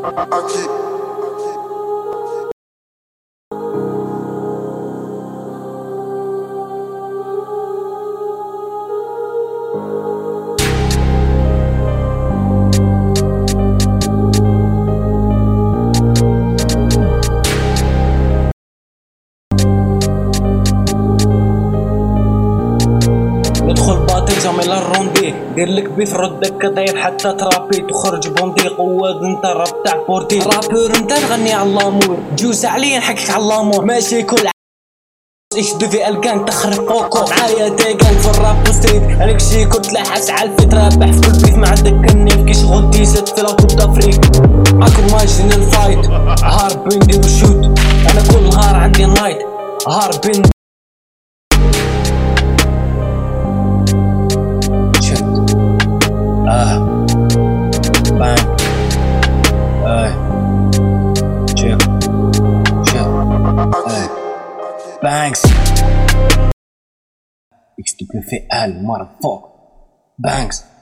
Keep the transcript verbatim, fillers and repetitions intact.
أكيد. ندخل باطل جامل الروندي ديرلك بيف ردك داير حتى ترابي تخرج بوندي قواد انت راب تاع بورتي رابور انت تغني على اللامور جوز عليا نحكيك على اللامور ماشي كل ايش دوفي الكان تخرب فوقو معايا تاقل في الراب ستريت هلك شي كنت لاحس على الفيت رابح في كل بيف ما عندك النيف كي شغل تيست في الكوب دافريك معاكم ماجن الفايت هاربين ديرو شوت انا كل نهار عندي نايت هاربين آه بانك آه شيك شيك آه بانكس اكس دبليو في ال مارفوك بانكس